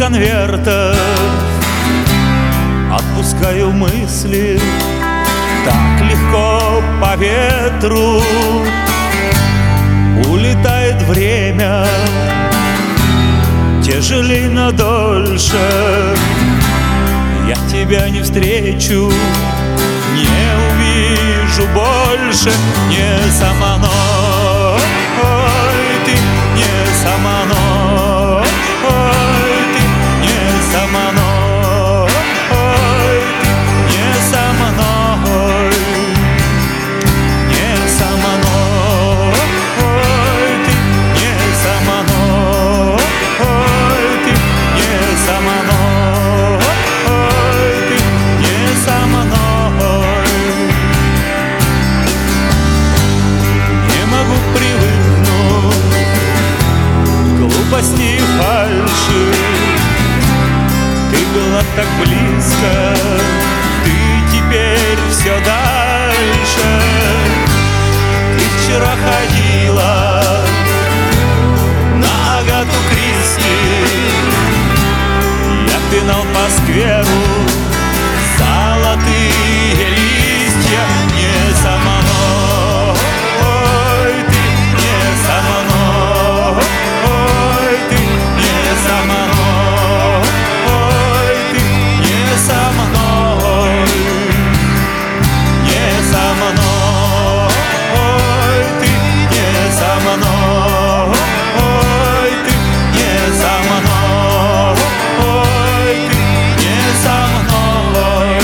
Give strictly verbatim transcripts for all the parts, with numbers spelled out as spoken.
конвертов отпускаю мысли так легко по ветру. Улетает время тяжелей, но дольше. Я тебя не встречу, не увижу больше. Не со мной ты, не со мной ты, не со мной ты, не со мной, не со мной ты, не со мной ты, не со мной ты, не со мной. Не могу привыкнуть к глупости и фальши. Ты была так близко, ты теперь все дальше. Ты вчера ходила на Агату Кристи, я пинал по скверу золотые листья. Не со мной ты, не со мной ты, не со мной ты, не со мной, не со мной ты, не со мной ты, не со мной ты, не со мной.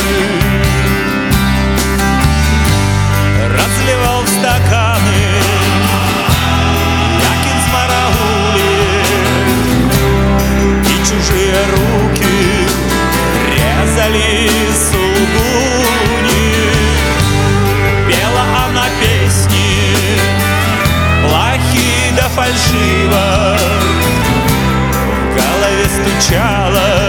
Разливал в стаканы Якин Смарагули, и чужие руки резали сулугуни. Пела она песни плохие да фальшиво, в голове стучала